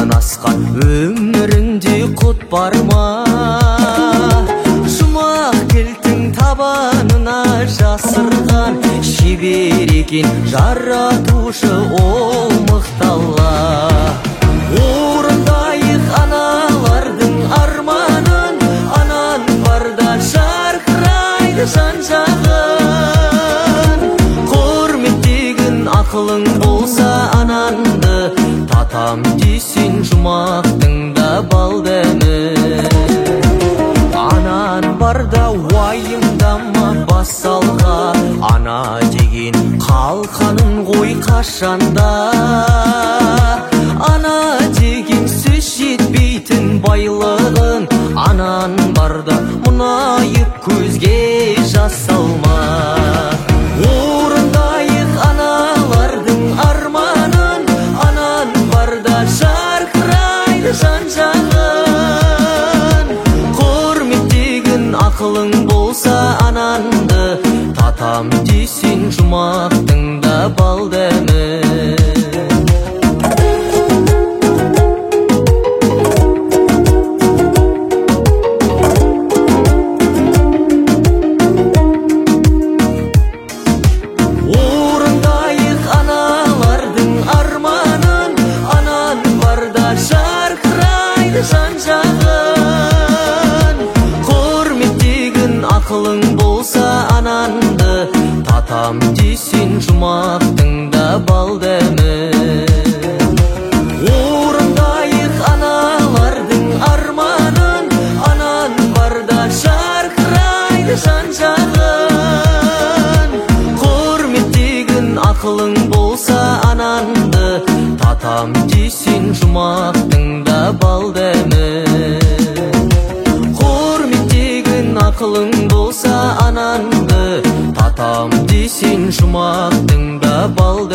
мыңнан асқан өміріңде құт бар ма? Жұмақ кілтің табанына жасырған шебер екен жаратушы ол мықты Алла. Орындайық аналардың арманын, анаң барда жарқырайды жан-жағын. Құрметтегін ақылың болса ананды, татам десең жұмақтың да бал дәмі. Анаң барда уайымдама бас алға, ана деген қалқаның ғой қашанда. Ана деген сөз жетпейтін байлығын, анаң барда мұңайып көзге жас салма. Орындайық аналардың арманын, анаң барда жарқырайды жан-жағын. Құрметтегін ақылың болса ананды, татам десең жұмақтың да бал дәмі. Орындайық аналардың арманын, анаң барда жарқырайды жан-жағын. Құрметтегін ақылың болса ананды, татам десең жұмақтың да бал дәмі. Орындайық аналардың арманын, анаң барда жарқырайды жан-жағын. Құрметтегін ақылың болса ананды, татам десең жұмақтың да бал дәмі. Құрметтегін ақылың болса ананды, татам десең жұмақтың да бал